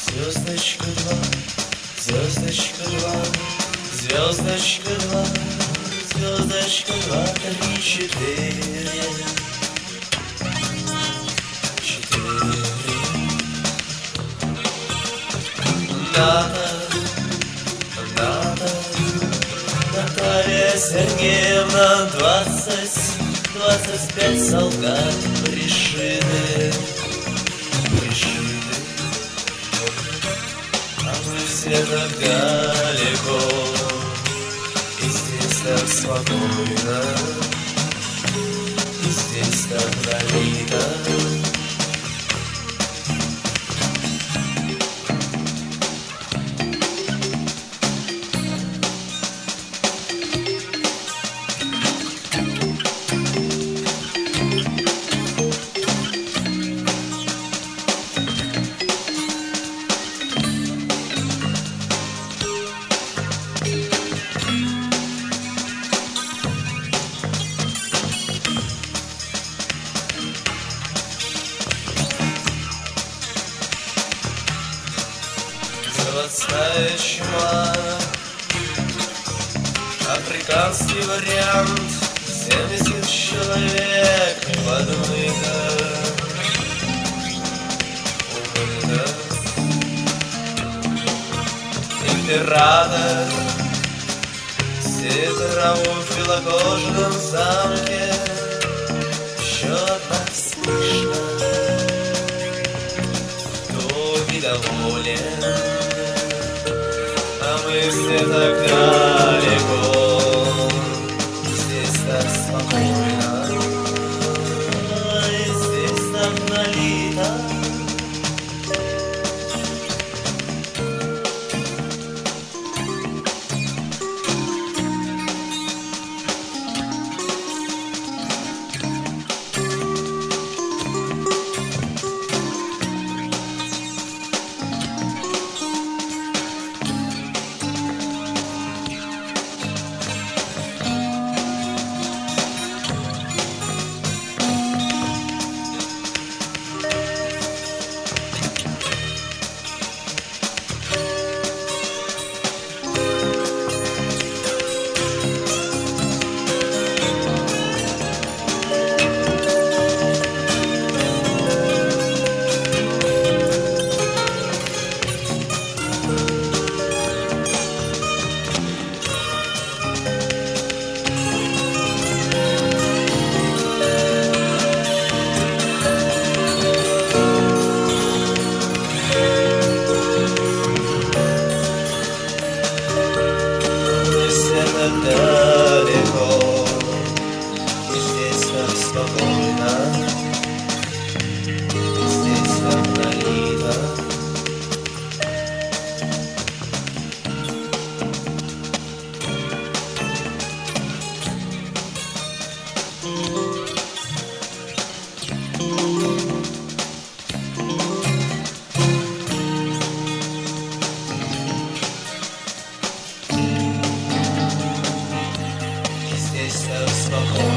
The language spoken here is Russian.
Звездочка два, звездочка два, звездочка два, звездочка два, три, четыре. Ната, Наталья Сергеевна, 25 солдат пришиты, а мы все так далеко, и здесь так спокойно, и здесь так налито. Заводская чума, африканский вариант, 70 человек подмыто, умыто. Император сидит в белокожаном замке, еще одна вспышка, кто недоволен. А мы все так далеко, здесь так спокойно, и здесь так налито. Далеко, и здесь так спокойно, и здесь так налито. Здесь так спокойно.